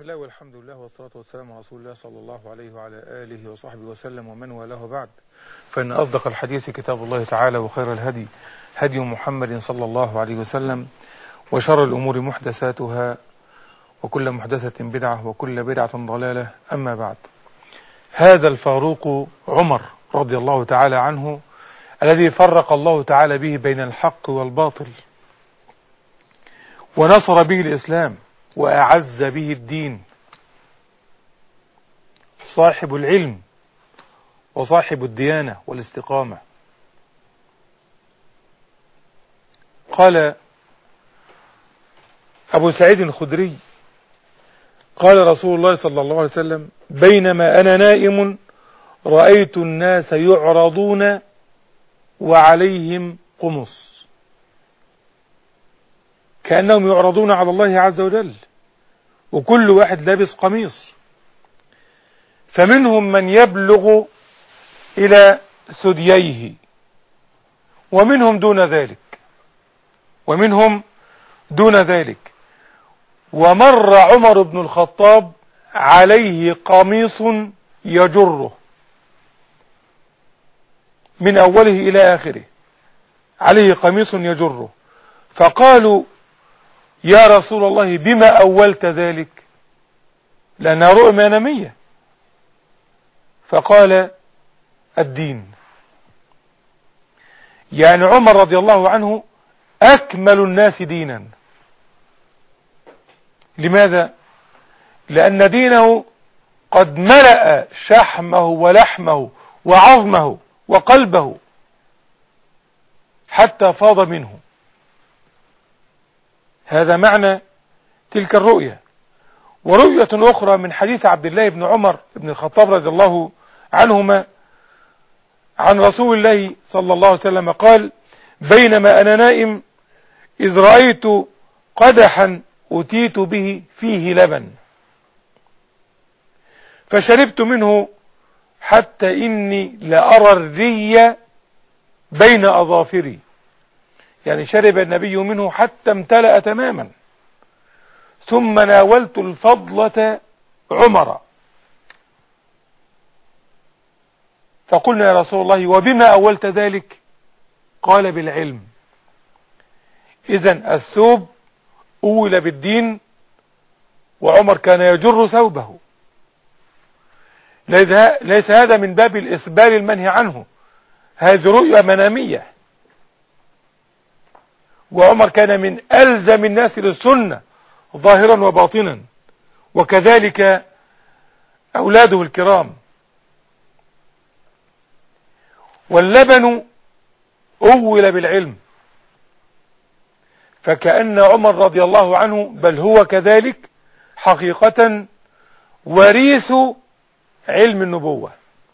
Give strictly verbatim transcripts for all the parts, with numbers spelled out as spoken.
الله والحمد لله والصلاة والسلام على رسول الله صلى الله عليه وعلى آله وصحبه وسلم ومن والاه بعد، فإن أصدق الحديث كتاب الله تعالى، وخير الهدي هدي محمد صلى الله عليه وسلم، وشر الأمور محدثاتها، وكل محدثة بدعة، وكل بدعة ضلالة. أما بعد، هذا الفاروق عمر رضي الله تعالى عنه الذي فرق الله تعالى به بين الحق والباطل، ونصر به الإسلام وأعز به الدين، صاحب العلم وصاحب الديانة والاستقامة. قال أبو سعيد الخدري قال رسول الله صلى الله عليه وسلم: بينما أنا نائم رأيت الناس يعرضون وعليهم قمص، كأنهم يعرضون على الله عز وجل، وكل واحد لابس قميص، فمنهم من يبلغ إلى ثدييه، ومنهم دون ذلك ومنهم دون ذلك ومر عمر بن الخطاب عليه قميص يجره من أوله إلى آخره، عليه قميص يجره، فقالوا: يا رسول الله بما أولت ذلك؟ لأنها رؤيا منامية. فقال: الدين. يعني عمر رضي الله عنه أكمل الناس دينا. لماذا؟ لأن دينه قد ملأ شحمه ولحمه وعظمه وقلبه حتى فاض منه. هذا معنى تلك الرؤية. ورؤية أخرى من حديث عبد الله بن عمر بن الخطاب رضي الله عنهما عن رسول الله صلى الله عليه وسلم قال: بينما أنا نائم إذ رأيت قدحا أتيت به فيه لبن، فشربت منه حتى إني لأرى الري بين أظافري. يعني شرب النبي منه حتى امتلأ تماما. ثم ناولت الفضلة عمر، فقلنا: يا رسول الله وبما أولت ذلك؟ قال: بالعلم. إذن الثوب أول بالدين، وعمر كان يجر ثوبه. ليس هذا من باب الإسبال المنهي عنه، هذه رؤيا منامية. وعمر كان من ألزم الناس للسنة ظاهرا وباطنا، وكذلك أولاده الكرام. واللبن أول بالعلم، فكأن عمر رضي الله عنه بل هو كذلك حقيقة وريث علم النبوة،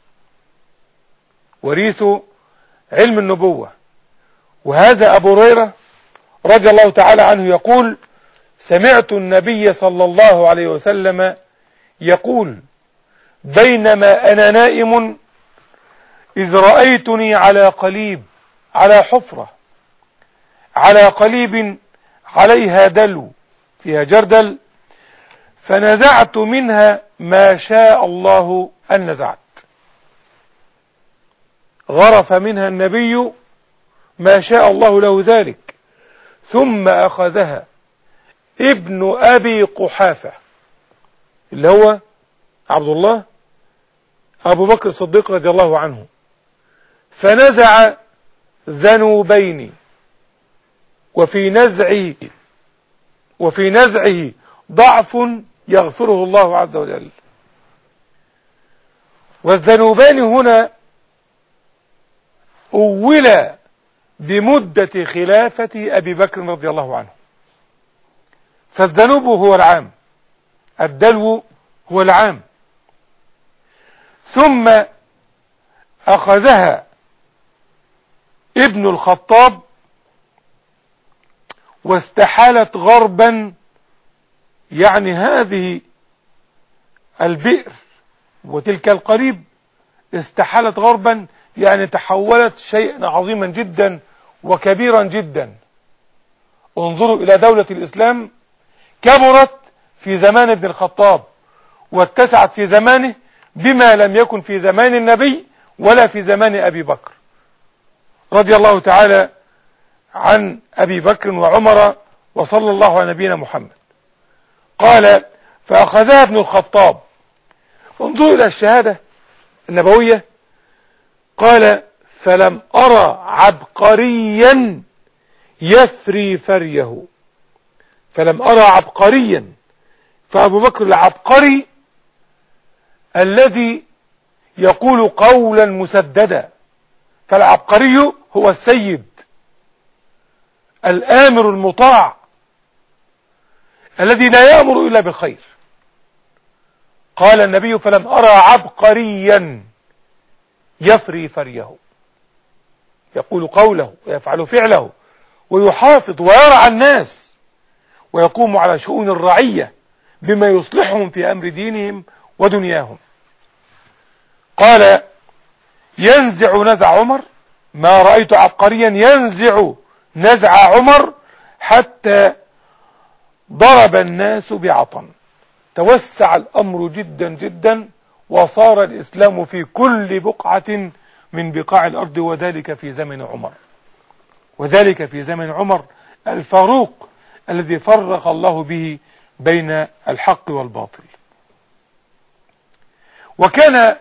وريث علم النبوة. وهذا أبو هريرة رضي الله تعالى عنه يقول: سمعت النبي صلى الله عليه وسلم يقول: بينما أنا نائم إذ رأيتني على قليب، على حفرة، على قليب عليها دلو، فيها جردل، فنزعت منها ما شاء الله أن نزعت. غرف منها النبي ما شاء الله له ذلك، ثم أخذها ابن أبي قحافة اللي هو عبد الله أبو بكر الصديق رضي الله عنه، فنزع ذنوبين، وفي نزعه وفي نزعه ضعف يغفره الله عز وجل. والذنوبان هنا أولا بمدة خلافة أبي بكر رضي الله عنه، فالذنوب هو العام، الدلو هو العام. ثم أخذها ابن الخطاب واستحالت غربا، يعني هذه البئر وتلك القريب استحالت غربا، يعني تحولت شيئا عظيما جدا وكبيرا جدا. انظروا إلى دولة الإسلام كبرت في في زمان ابن الخطاب واتسعت في زمانه بما لم يكن في زمان النبي ولا في زمان أبي بكر رضي الله تعالى عن أبي بكر وعمر وصلى الله على نبينا محمد. قال فأخذها ابن الخطاب. انظروا إلى الشهادة النبوية. قال فلم أرى عبقريا يفري فريه. فلم أرى عبقريا. فأبو بكر العبقري الذي يقول قولا مسددا. فالعبقري هو السيد الآمر المطاع الذي لا يأمر إلا بالخير. قال النبي فلم أرى عبقريا يفري فريه، يقول قوله ويفعل فعله ويحافظ ويرعى الناس ويقوم على شؤون الرعية بما يصلحهم في أمر دينهم ودنياهم. قال ينزع نزع عمر، ما رأيت عبقريا ينزع نزع عمر حتى ضرب الناس بعطن. توسع الأمر جدا جدا وصار الإسلام في كل بقعة من بقاع الأرض، وذلك في زمن عمر، وذلك في زمن عمر الفاروق الذي فرق الله به بين الحق والباطل. وكان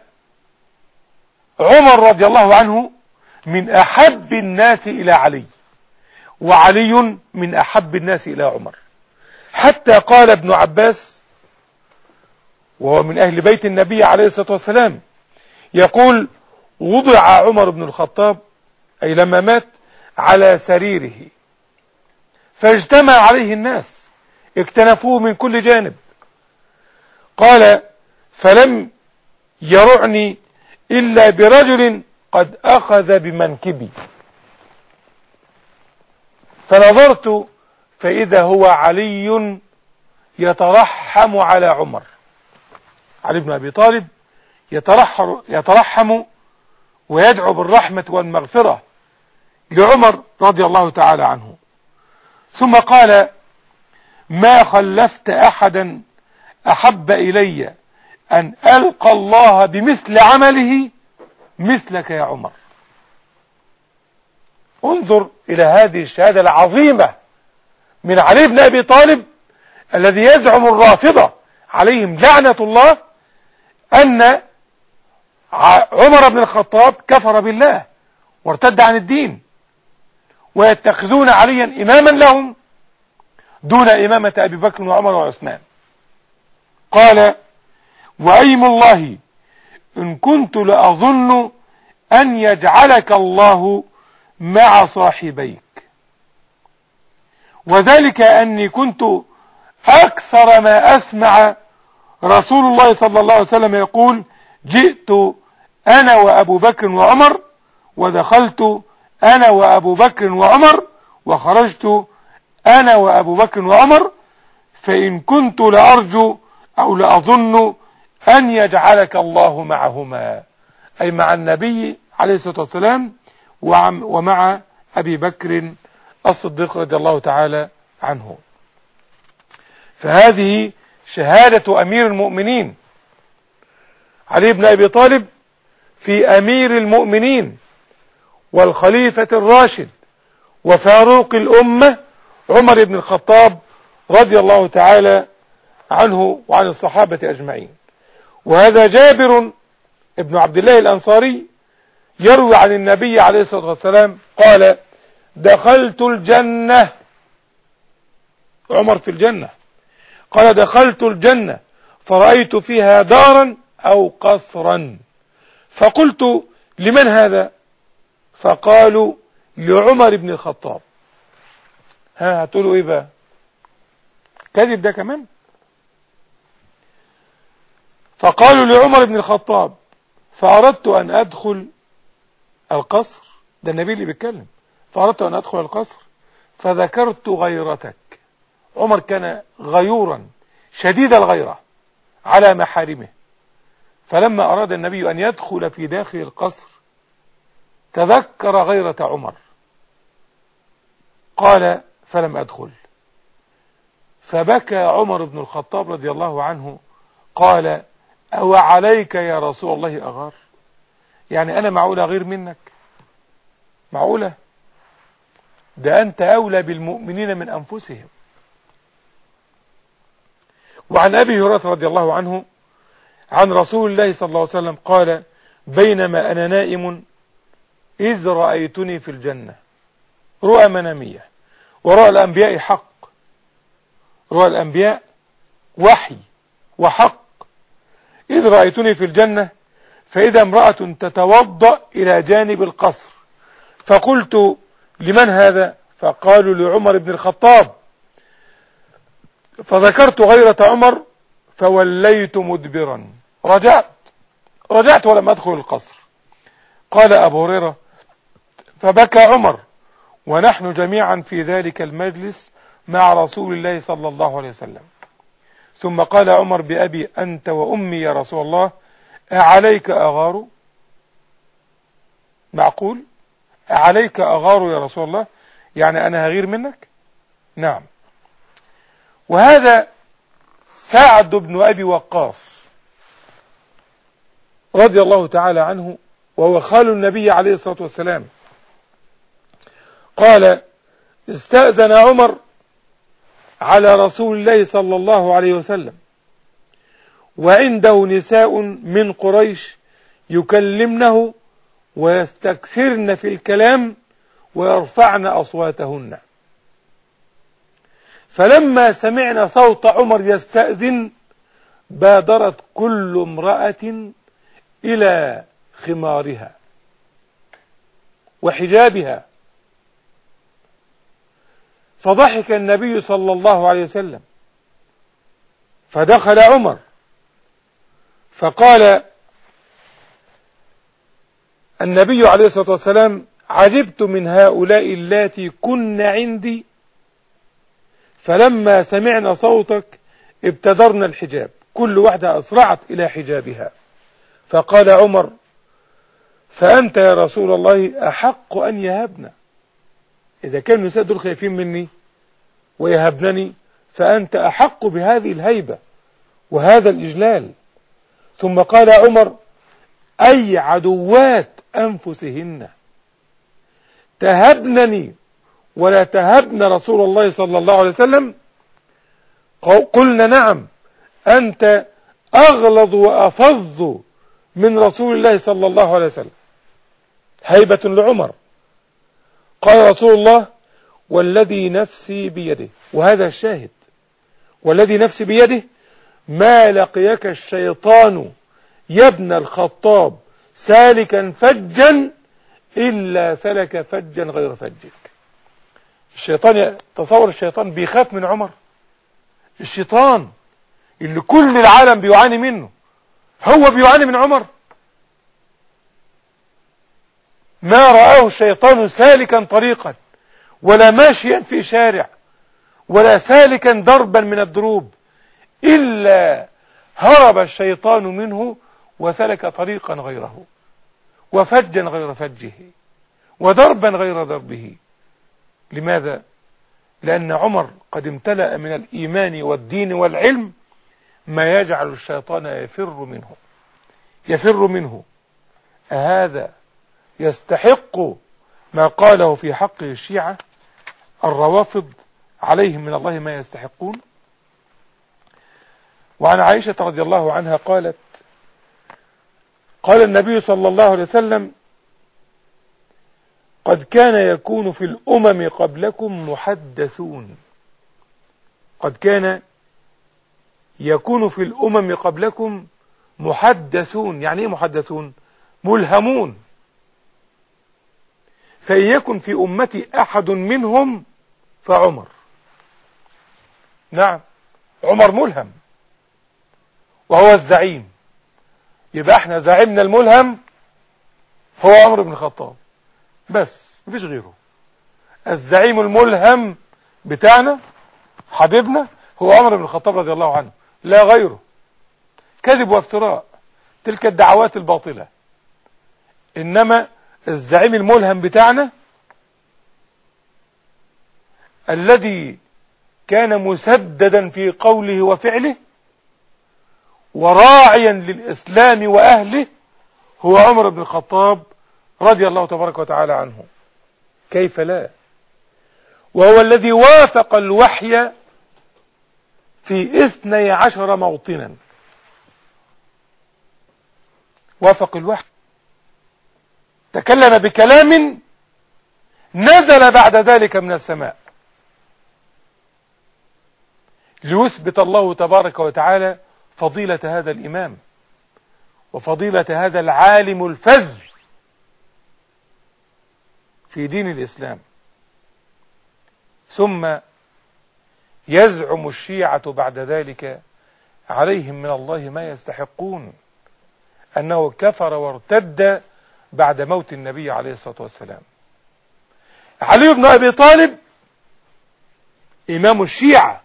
عمر رضي الله عنه من أحب الناس إلى علي، وعلي من أحب الناس إلى عمر، حتى قال ابن عباس وهو من أهل بيت النبي عليه الصلاة والسلام يقول وضع عمر بن الخطاب أي لما مات على سريره فاجتمع عليه الناس اكتنفوه من كل جانب. قال فلم يرعني إلا برجل قد أخذ بمنكبي فنظرت فإذا هو علي يترحم على عمر. علي بن أبي طالب يترحم ويدعو بالرحمة والمغفرة لعمر رضي الله تعالى عنه. ثم قال ما خلفت أحدا أحب إلي أن ألقى الله بمثل عمله مثلك يا عمر. انظر إلى هذه الشهادة العظيمة من علي بن أبي طالب الذي يزعم الرافضة عليهم لعنة الله أن عمر بن الخطاب كفر بالله وارتد عن الدين، ويتخذون عليا إماما لهم دون إمامة أبي بكر وعمر وعثمان. قال وأيم الله إن كنت لأظن أن يجعلك الله مع صاحبيك، وذلك أني كنت أكثر ما أسمع رسول الله صلى الله عليه وسلم يقول جئت أنا وأبو بكر وعمر ودخلت أنا وأبو بكر وعمر وخرجت أنا وأبو بكر وعمر، فإن كنت لأرجو أو لأظن أن يجعلك الله معهما، أي مع النبي عليه الصلاة والسلام ومع أبي بكر الصديق رضي الله تعالى عنه. فهذه شهادة أمير المؤمنين علي بن أبي طالب في أمير المؤمنين والخليفة الراشد وفاروق الأمة عمر بن الخطاب رضي الله تعالى عنه وعن الصحابة أجمعين. وهذا جابر ابن عبد الله الأنصاري يروي عن النبي عليه الصلاة والسلام قال دخلت الجنة، عمر في الجنة، قال دخلت الجنة فرأيت فيها دارا أو قصرا فقلت لمن هذا؟ فقالوا لعمر بن الخطاب. ها هتقولوا ايه بقى؟ كذب ده كمان. فقالوا لعمر بن الخطاب فأردت أن أدخل القصر، ده النبي اللي بيتكلم، فأردت أن أدخل القصر فذكرت غيرتك. عمر كان غيورا شديد الغيرة على محارمه، فلما أراد النبي أن يدخل في داخل القصر تذكر غيرة عمر، قال فلم أدخل. فبكى عمر بن الخطاب رضي الله عنه، قال: أو عليك يا رسول الله أغار؟ يعني أنا معقولة أغير منك؟ معقولة؟ ده أنت أولى بالمؤمنين من أنفسهم. وعن أبي هريرة رضي الله عنه عن رسول الله صلى الله عليه وسلم قال: بينما أنا نائم إذ رأيتني في الجنة. رؤى منامية، ورؤى الأنبياء حق. رؤى الأنبياء وحي وحق. إذ رأيتني في الجنة فإذا امرأة تتوضأ إلى جانب القصر، فقلت: لمن هذا؟ فقالوا: لعمر بن الخطاب. فذكرت غيرة عمر فوليت مدبرا، رجعت رجعت ولم أدخل القصر. قال أبو هريرة: فبكى عمر ونحن جميعا في ذلك المجلس مع رسول الله صلى الله عليه وسلم. ثم قال عمر: بأبي أنت وأمي يا رسول الله، أعليك أغار؟ معقول؟ أعليك أغار يا رسول الله؟ يعني أنا هغير منك؟ نعم. وهذا سعد بن أبي وقاص رضي الله تعالى عنه، وهو خال النبي عليه الصلاة والسلام. قال: استأذن عمر على رسول الله صلى الله عليه وسلم وعنده نساء من قريش يكلمنه ويستكثرن في الكلام ويرفعن أصواتهن، فلما سمعنا صوت عمر يستأذن بادرت كل امرأة إلى خمارها وحجابها، فضحك النبي صلى الله عليه وسلم، فدخل عمر فقال النبي عليه الصلاة والسلام: عجبت من هؤلاء اللاتي كن عندي، فلما سمعنا صوتك ابتدرنا الحجاب، كل واحدة أسرعت إلى حجابها. فقال عمر: فأنت يا رسول الله أحق أن يهبنا، إذا كانوا النساء دول خايفين مني ويهبنني فأنت أحق بهذه الهيبة وهذا الإجلال. ثم قال عمر: أي عدوات أنفسهن، تهبنني ولا تهبن رسول الله صلى الله عليه وسلم؟ قلنا: نعم، أنت أغلظ وأفظ من رسول الله صلى الله عليه وسلم. هيبة لعمر. قال رسول الله: والذي نفسي بيده، وهذا الشاهد، والذي نفسي بيده ما لقيك الشيطان يا ابن الخطاب سالكا فجا إلا سلك فجا غير فجك. الشيطان، تصور الشيطان بيخاف من عمر، الشيطان اللي كل العالم بيعاني منه هو بيعاني من عمر. ما رآه الشيطان سالكا طريقا ولا ماشيا في شارع ولا سالكا دربا من الدروب إلا هرب الشيطان منه وسلك طريقا غيره وفجا غير فجه ودربا غير دربه. لماذا؟ لأن عمر قد امتلأ من الإيمان والدين والعلم ما يجعل الشيطان يفر منه يفر منه. أهذا يستحق ما قاله في حقه الشيعة الروافض عليهم من الله ما يستحقون؟ وعن عائشة رضي الله عنها قالت: قال النبي صلى الله عليه وسلم: قد كان يكون في الأمم قبلكم محدثون. قد كان يكون في الأمم قبلكم محدثون. يعني ايه محدثون؟ ملهمون. فإن يكن في أمتي أحد منهم فعمر. نعم، عمر ملهم وهو الزعيم، يبقى احنا زعيمنا الملهم هو عمر بن الخطاب بس، مفيش غيره. الزعيم الملهم بتاعنا حبيبنا هو عمر بن الخطاب رضي الله عنه، لا غيره. كذب وافتراء، تلك الدعوات الباطلة. إنما الزعيم الملهم بتاعنا الذي كان مسددا في قوله وفعله وراعيا للإسلام وأهله هو عمر بن الخطاب رضي الله تبارك وتعالى عنه. كيف لا؟ وهو الذي وافق الوحي في اثني عشر موطنا. وافق الوحي، تكلم بكلام نزل بعد ذلك من السماء ليثبت الله تبارك وتعالى فضيلة هذا الإمام وفضيلة هذا العالم الفذ في دين الإسلام. ثم يزعم الشيعة بعد ذلك عليهم من الله ما يستحقون، أنه كفر وارتد بعد موت النبي عليه الصلاة والسلام. علي بن أبي طالب إمام الشيعة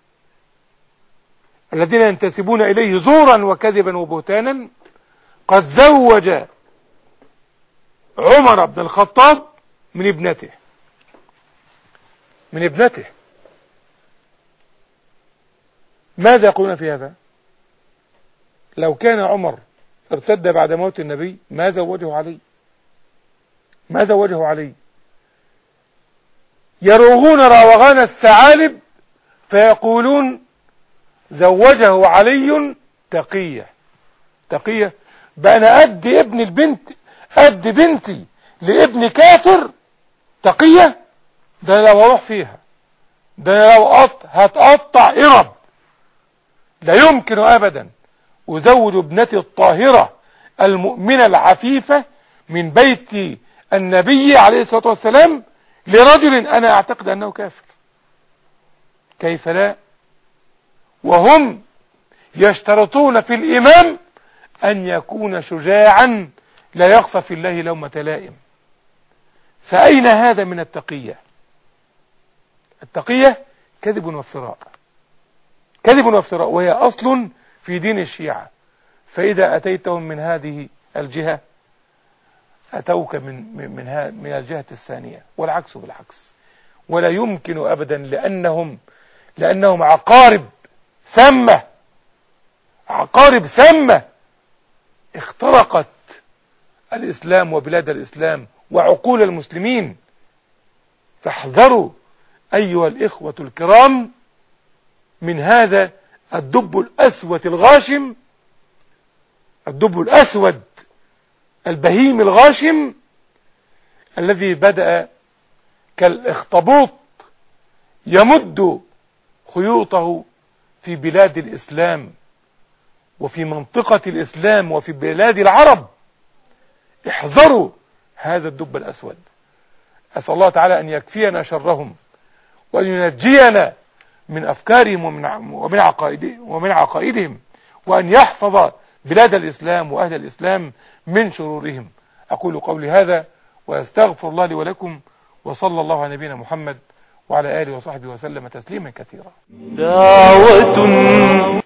الذين ينتسبون إليه زورا وكذبا وبهتانا قد زوج عمر بن الخطاب من ابنته من ابنته ماذا يقولون في هذا؟ لو كان عمر ارتد بعد موت النبي ما زوجه علي ما زوجه علي يروغون روغان الثعالب فيقولون زوجه علي تقية. تقية بقى أنا أدي ابن البنت أدي بنتي لابن كافر تقية؟ ده أنا لو أروح فيها، ده أنا لو قط هتقطع إرب. لا يمكن أبدا أزوج ابنتي الطاهرة المؤمنة العفيفة من بيت النبي عليه الصلاة والسلام لرجل أنا أعتقد أنه كافر. كيف لا؟ وهم يشترطون في الإمام أن يكون شجاعا لا يخفى في الله لومة لائم. فأين هذا من التقية؟ التقية كذب وافتراء، كذب وافتراء، وهي أصل في دين الشيعة. فإذا أتيتهم من هذه الجهة أتوك من من من, من الجهة الثانية، والعكس بالعكس. ولا يمكن أبدا، لأنهم لأنهم عقارب سامة، عقارب سامة اخترقت الإسلام وبلاد الإسلام وعقول المسلمين. فاحذروا أيها الإخوة الكرام من هذا الدب الأسود الغاشم، الدب الأسود البهيم الغاشم الذي بدأ كالإخطبوط يمد خيوطه في بلاد الإسلام وفي منطقة الإسلام وفي بلاد العرب. احذروا هذا الدب الأسود. أسأل الله تعالى أن يكفينا شرهم وأن ينجينا من أفكارهم ومن ومن عقائدهم ومن عقائدهم وأن يحفظ بلاد الإسلام وأهل الإسلام من شرورهم. أقول قولي هذا وأستغفر الله لي ولكم، وصلى الله على نبينا محمد وعلى آله وصحبه وسلم تسليما كثيرا. دعوة